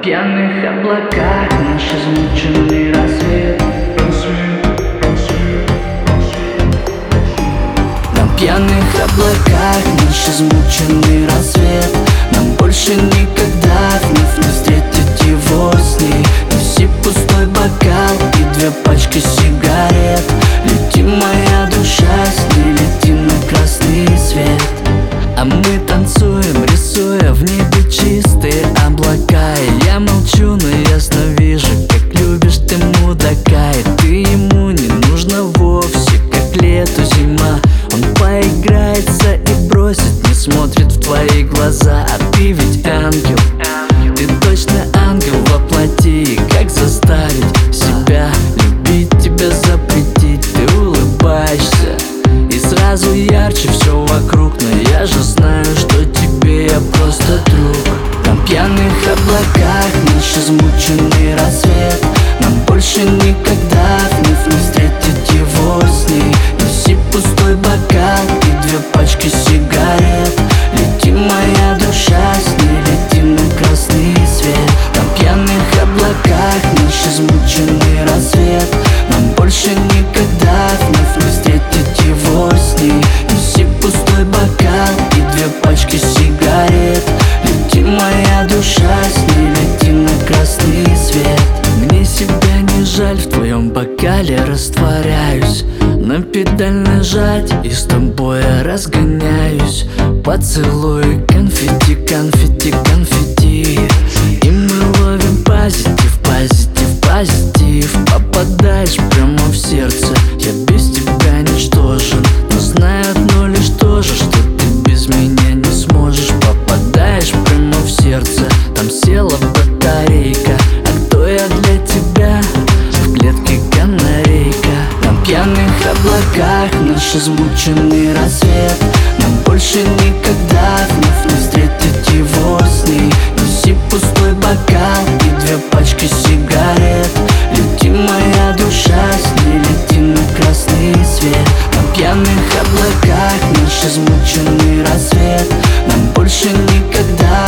пьяных облаках наш измученный рассвет. На пьяных облаках наш измученный рассвет. Нам больше никогда вновь не встретить его с ней. Неси пустой бокал и 2 пачки сигарет. Лети, моя душа, с ней лети на красный свет. А мы танцуем, рисуя в небе чистые облака. И я молчу, но ясно вижу, как любишь ты мудака. И ты ему не нужна вовсе, как лето, зима. Он поиграется и бросит, не смотрит в твои глаза. А ты ведь ангел, ты точно ангел воплоти. Как заставить себя любить тебя, запретить? Ты улыбаешься и сразу ярче все вокруг. Но я же знаю, что тебе я просто друг. На пьяных облаках наш измученный рассвет. Нам больше никогда вновь не встретить его с ней. Неси пустой бокал и 2 пачки сигарет. Лети, моя душа, с ней лети на красный свет. На пьяных облаках наш измученный рассвет. Нам больше никогда вновь не встретить его с ней. Неси пустой бокал и 2 пачки сигарет. Лети, моя душа, с ней лети на красный свет. Мне себя не жаль, в твоем бокале растворяюсь. На педаль нажать и с тобой я разгоняюсь. Поцелуй, конфетти, конфетти, конфетти. И мы ловим позитив, позитив, позитив. Попадаешь прямо в сердце, я без тебя ничтожен. Но знаю одно лишь то же, что ты без меня не сможешь. Попадаешь прямо в сердце, там села батарейка. А кто я для тебя? В клетке канарейка. На пьяных облаках наш измученный рассвет. Нам больше никогда вновь не встретить его с ней. Неси пустой бокал и 2 пачки сигарет. Лети, моя душа, с ней лети на красный свет. На пьяных облаках наш измученный рассвет. Нам больше никогда